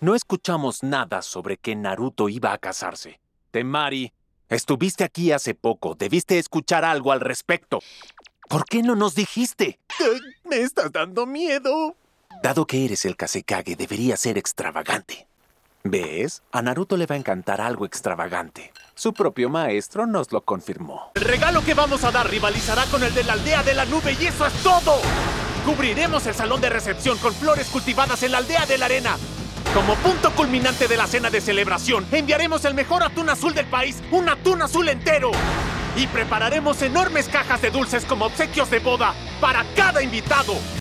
No escuchamos nada sobre que Naruto iba a casarse. Temari, estuviste aquí hace poco. Debiste escuchar algo al respecto. ¿Por qué no nos dijiste? Me estás dando miedo. Dado que eres el Kazekage, debería ser extravagante. ¿Ves? A Naruto le va a encantar algo extravagante. Su propio maestro nos lo confirmó. El regalo que vamos a dar rivalizará con el de la aldea de la nube y eso es todo. Cubriremos el salón de recepción con flores cultivadas en la aldea de la arena. Como punto culminante de la cena de celebración, enviaremos el mejor atún azul del país, un atún azul entero. Y prepararemos enormes cajas de dulces como obsequios de boda para cada invitado.